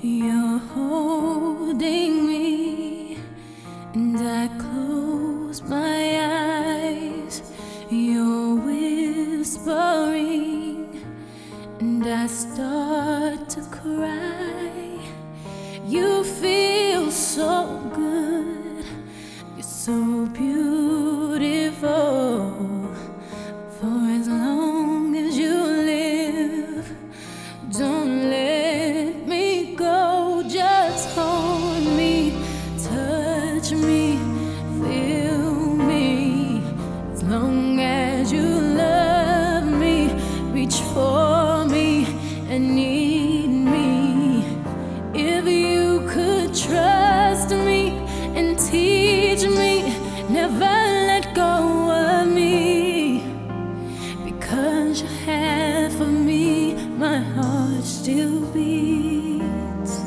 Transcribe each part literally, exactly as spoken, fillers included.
You're holding me, and I close my eyes. You're whispering, and I start to cry. You feel so good, you're so beautiful. For as long as you live, don't let me go. Just hold me, touch me, feel me. As long as you love me, reach for me and need me. If you could trust me and teach me, never let go of me. Because you're half of me, my heart still beats.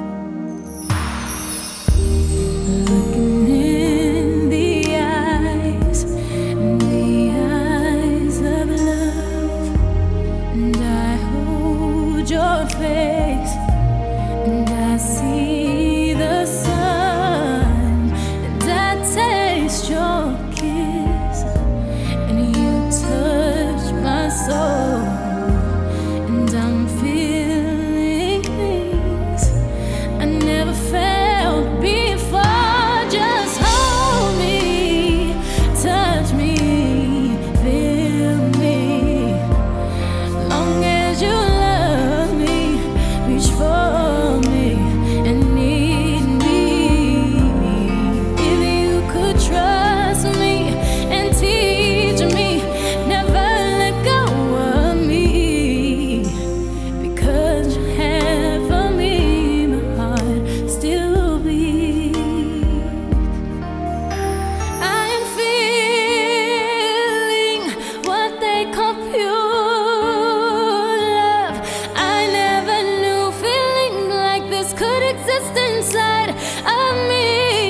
Looking in the eyes, the eyes of love, and I hold your face, and I see the sun, and I taste your kiss, and you touch my soul, and I'm feeling things I never felt before. Just hold me, touch me, feel me. Long as you love me, reach for me and need me. If you could trust me and teach me, never let go of me. Because you're half of me, my heart still beats. I am feeling what they call pure love. I never knew feeling like this could exist inside of me.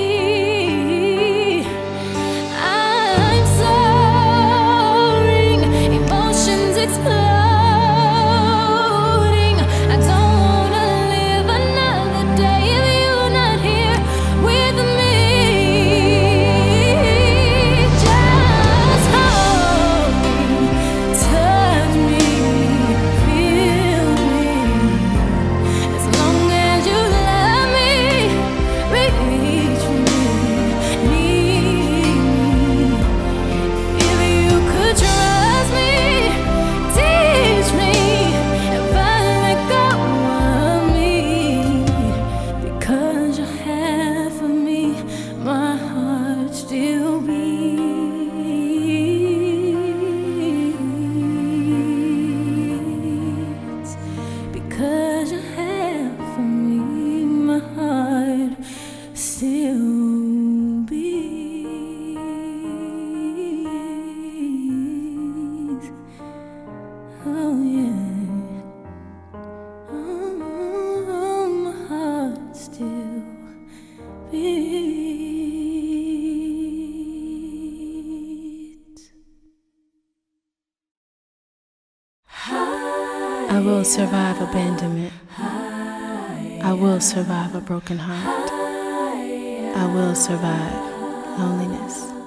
I'm soaring, emotions exploding. I don't wanna live another day if you're not here with me. Just hold me, touch me, feel me. As long as you love me, reach me, need me. If you could trust me, teach me, never let go of me. Because you're half of me, my heart still beats. Because you're half of me, my heart still beats. Oh yeah, oh, my heart still beats. I will survive abandonment. I will survive a broken heart. I will survive loneliness.